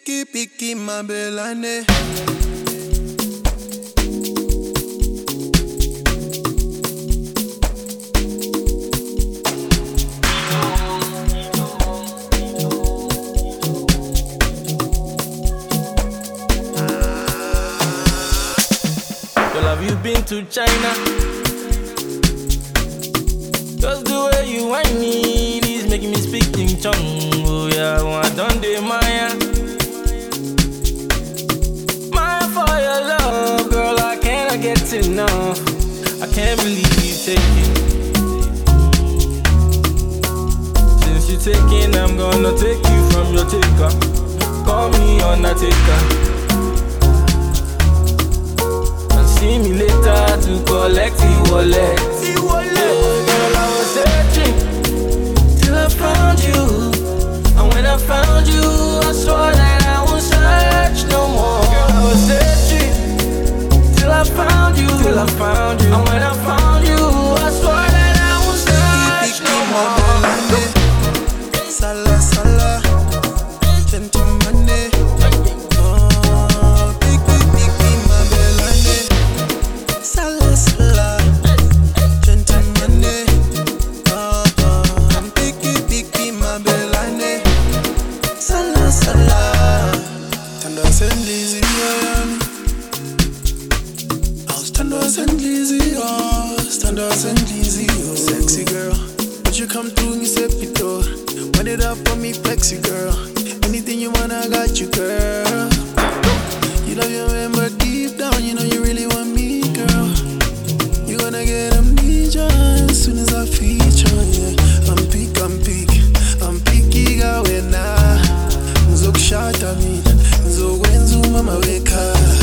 Picky, picky, my belane. Girl, have you been to China? Just the way you whine me is making me speak in tongue. Oh yeah, I done the Maya. Maya for your love, girl, I cannot get enough. I can't believe you taking. Since you taking, I'm gonna take you from your taker. Call me Undertaker. See me later to collect the wallet. Girl, I was searching till I found you. And when I found you, I swore that I won't search no more. Girl, I was searching till I found you. And when I found you, I swore that I won't search no more. Sala, sala, gentleman. Sala, sala, gentleman. Picky, picky, my belane. Sala, sala. Tandas and Lizzy, Standards and Lizzy, standards and Lizzy, sexy girl. Would you come through and step it up? Wind it up for me, flexy girl. Anything you want, I got you, girl. You know you remember deep down, you know you really want me, girl. You gonna get amnesia as soon as I feature, yeah. I'm picky, girl, when I Zok shot at me, Zo when Zuma, my wake up.